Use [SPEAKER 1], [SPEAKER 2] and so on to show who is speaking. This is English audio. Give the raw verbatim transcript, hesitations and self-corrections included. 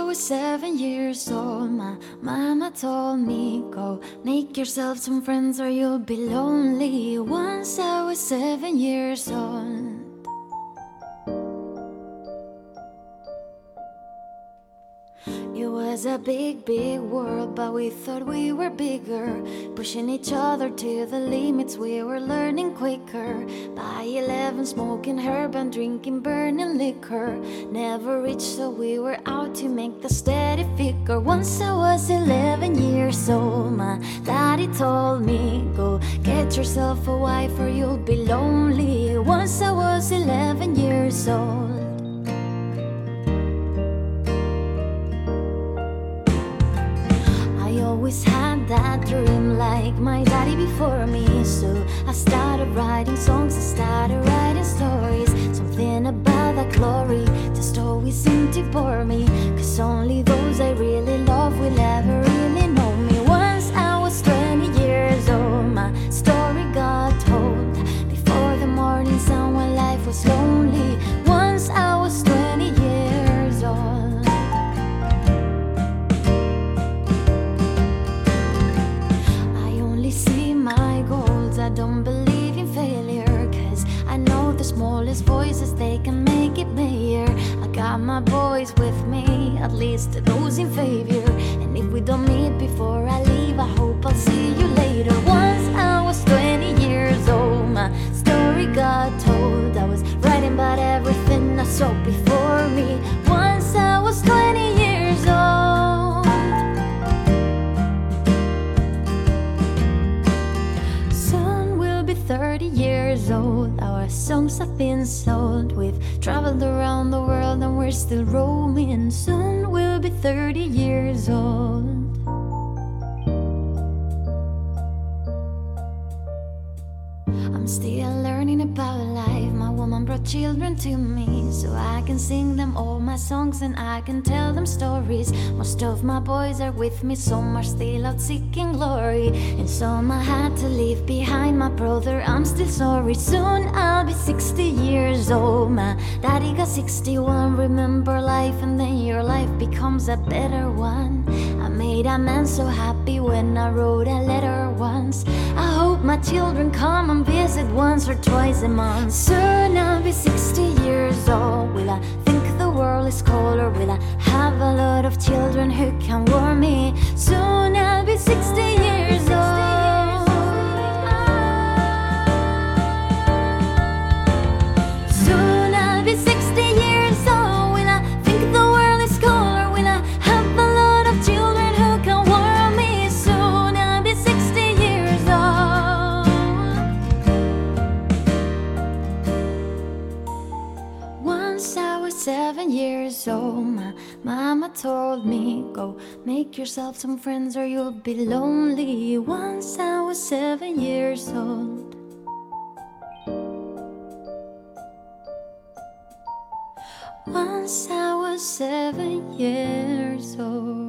[SPEAKER 1] was seven years old, my mama told me, go make yourself some friends or you'll be lonely. Once I was seven years old. It was a big, big world, but we thought we were bigger, pushing each other to the limits. We were learning quicker. By eleven, smoking herb and drinking burning liquor. Never rich, so we were out to make the steady figure. Once I was eleven years old, my daddy told me, go get yourself a wife or you'll be lonely. Once I was eleven years old. I always had that dream like my daddy before me. So I started writing songs, I started writing stories. Something about that glory just always seemed to bore me, cause only those I really love will ever really know me. Once I was twenty years old, my story got told. Before the morning sun when life was lonely. Once I was twenty years old. I don't believe in failure, cause I know the smallest voices, they can make it bigger. I got my boys with me, at least those in favor. And if we don't meet before I leave, I hope I'll see you later. Once I was twenty years old, my story got told. I was writing about everything I saw before me. Once I was twenty years old. thirty years old, our songs have been sold. We've traveled around the world and we're still roaming. Soon we'll be thirty years old. I'm still learning about life. My woman brought children to me, so I can sing them all my songs and I can tell them stories. Most of my boys are with me, some are still out seeking glory, and some I had to leave behind. My brother, I'm still sorry. Soon I'll be sixty years old. My daddy got sixty-one. Remember life and then your life becomes a better one. I made a man so happy when I wrote a letter once. I hope my children come and visit once or twice a month. Soon I'll be sixty years old. Will I think the world is cold, or will I have a lot of children who can warm me? Soon I'll be sixty years old. Soon I'll be sixty years old. Will I think the world is cold, or will I have a lot of children who can warm me? Soon I'll be sixty years old. Once I was seven years old, my mama told me, go make yourself some friends or you'll be lonely. Once I was seven years old. Once I was seven years old.